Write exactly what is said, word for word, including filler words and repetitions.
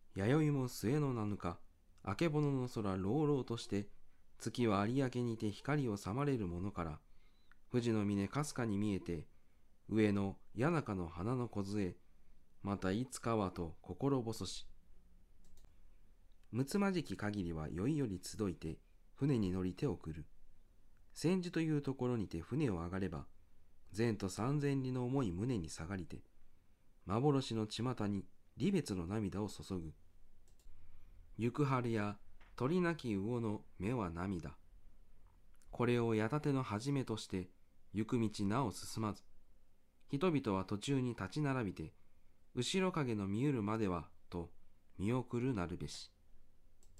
弥生も末の七日、あけぼのの空朗々として、月は有明にて光をさまれるものから、富士の峰かすかに見えて、上の谷中の花の梢、またいつかはと心細し。むつまじき限りは酔いより集いて、船に乗りて送る。千住というところにて船を上がれば、前途三千里の重い胸に下がりて、幻の巷に離別の涙を注ぐ。行く春や鳥なき魚の目は涙。これを矢立ての始めとして、行く道なお進まず。人々は途中に立ち並びて、後ろ影の見ゆるまでは、と見送るなるべし。